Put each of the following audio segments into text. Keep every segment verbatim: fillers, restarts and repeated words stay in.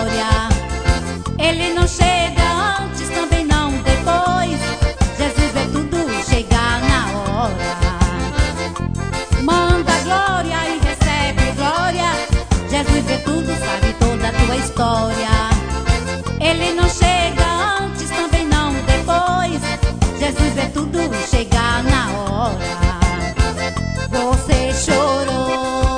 história. Ele não chega antes, também não depois. Jesus vê tudo chegar na hora. Manda glória e recebe glória. Jesus vê tudo, sabe toda a tua história. Ele não chega antes, também não depois. Jesus vê tudo chegar na hora. Você chorou,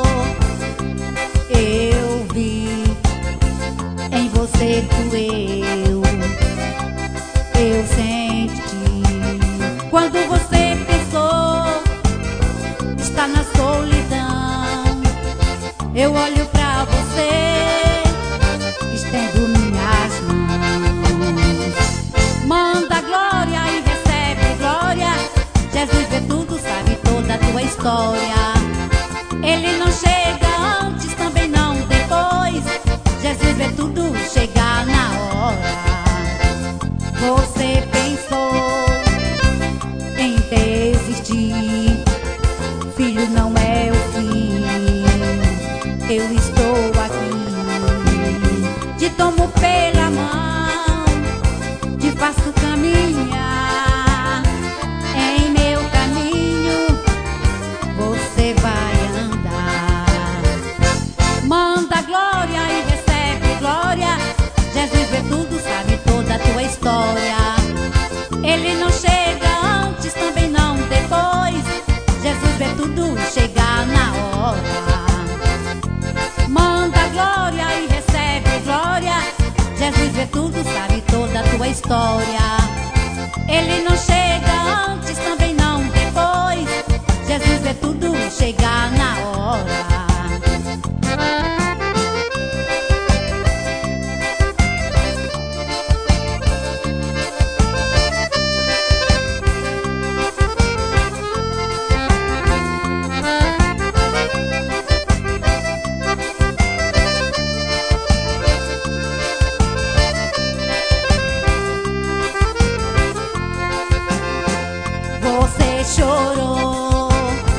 eu vi. Em você doeu, eu senti. Quando você pensou está na solidão, eu olho pra você, estendo minhas mãos. Manda glória e recebe glória. Jesus vê tudo, sabe toda a tua história. Ele não chega antes, também não depois. Jesus vê tudo chegar na hora. Você pensou em desistir, filho, não é o fim. Eu estou aqui, te tomo pela mão, te faço caminhar. Em meu caminho você vai andar. Manda glória e recebe glória. Jesus vê tudo, sabe toda a tua história. Ele não chega antes, também não depois. Jesus vê tudo chegar na hora. Manda glória e recebe glória. Jesus vê tudo, sabe toda a tua história. Ele não chega antes, também não depois. Jesus vê tudo chegar na hora. Você chorou,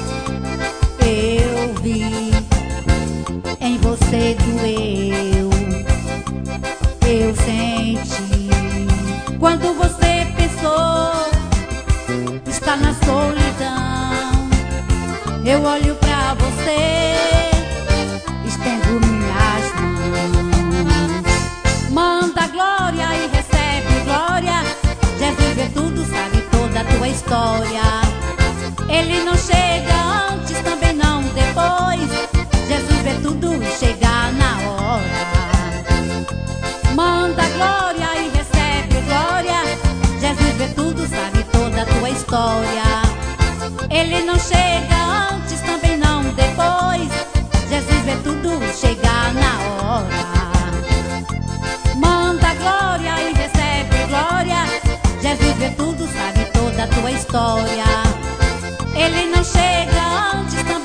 eu vi. Em você doeu, eu senti. Quando você pensou está na solidão, eu olho pra você, estendo minhas mãos. Manda glória e recebe glória. Jesus vê tudo, sabe toda a tua história. Ele não chega antes, também não depois. Jesus vê tudo chegar na hora. Manda glória e recebe glória. Jesus vê tudo, sabe toda a tua história. Ele não chega antes, também não depois. Jesus vê tudo chegar na hora. Manda glória e recebe glória. Jesus vê tudo, sabe toda a tua história. Ele não chega antes,